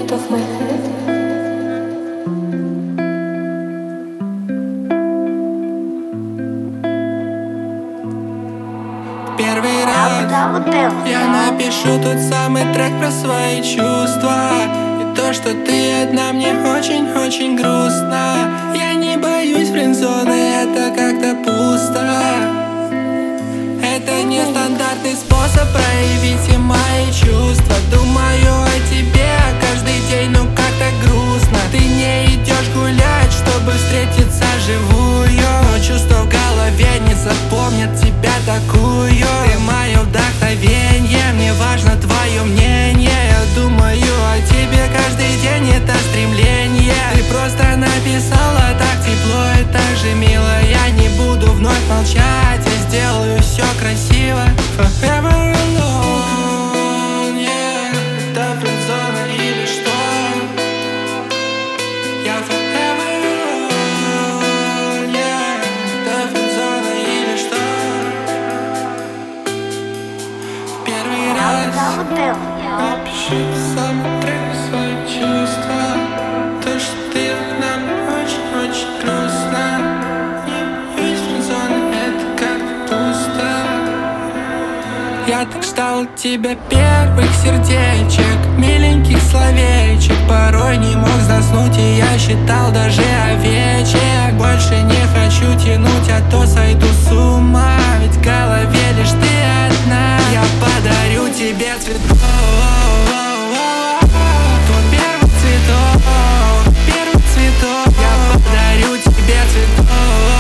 out of my head. Первый раз я напишу тот самый трек про свои чувства. И то, что ты одна, мне очень-очень грустно. Я не боюсь френдзоны, это как-то пусто. Это нестандартный способ проявить все мои чувства. Думаю о тебе каждый день, но как-то грустно. Ты не идешь гулять, чтобы встретиться живую, но чувства в голове не запомнят тебя такую. Ты мое вдохновение, мне важно твое мнение. Я думаю о тебе каждый день, это стремление. Ты просто написала так тепло и так же мило. Я не буду вновь молчать, я сделаю все красиво. Forever alone, yeah. Это френдзона или что? Я forever alone, yeah. Это френдзона или что? В первый раз напиши сам трек свои чувства. То, что ты нам очень-очень грустно. Не боюсь френдзоны, это как пусто. Я так ждал от тебя первых сердечек, миленьких словечек. Порой не мог заснуть, и я считал даже овечек. Больше не хочу тянуть, а то сойду с ума. Ведь в голове лишь ты одна. Я подарю тебе цветов, твой первый цветок, первый цветок. Я подарю тебе цветов,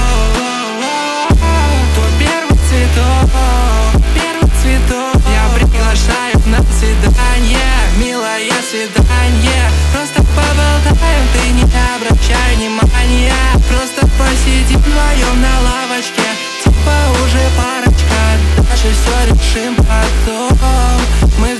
твой первый цветок, первый цветок. Я приглашаю на свидание, милое свидание. Просто поболтаем, ты не обращай внимания. Просто посидим вдвоем на лавочке, типа уже парочка. Дальше все решим потом. Мы